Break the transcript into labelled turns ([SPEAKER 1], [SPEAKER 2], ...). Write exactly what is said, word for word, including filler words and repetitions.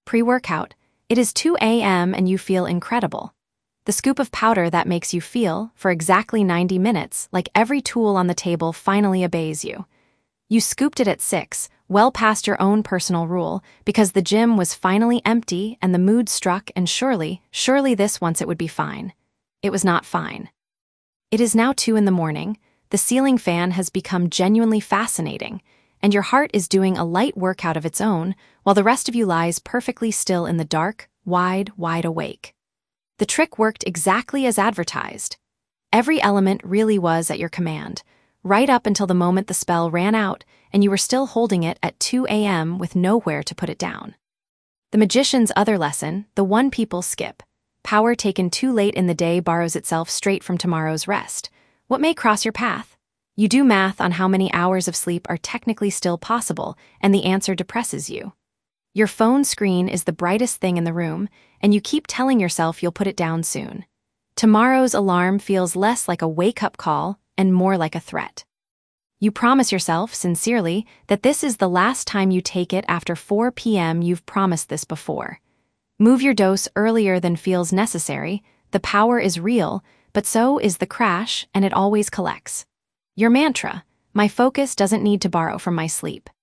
[SPEAKER 1] Pre-workout. It is two A M and you feel incredible. The scoop of powder that makes you feel, for exactly ninety minutes, like every tool on the table finally obeys you. You scooped it at six, well past your own personal rule, because the gym was finally empty and the mood struck, and surely, surely this once it would be fine. It was not fine. It is now two in the morning, the ceiling fan has become genuinely fascinating, and your heart is doing a light workout of its own, while the rest of you lies perfectly still in the dark, wide, wide awake. The trick worked exactly as advertised. Every element really was at your command, right up until the moment the spell ran out and you were still holding it at two A M with nowhere to put it down. The magician's other lesson, the one people skip. Power taken too late in the day borrows itself straight from tomorrow's rest. What may cross your path? You do math on how many hours of sleep are technically still possible, and the answer depresses you. Your phone screen is the brightest thing in the room, and you keep telling yourself you'll put it down soon. Tomorrow's alarm feels less like a wake-up call and more like a threat. You promise yourself, sincerely, that this is the last time you take it after four P M You've promised this before. Move your dose earlier than feels necessary. The power is real, but so is the crash, and it always collects. Your mantra: my focus doesn't need to borrow from my sleep.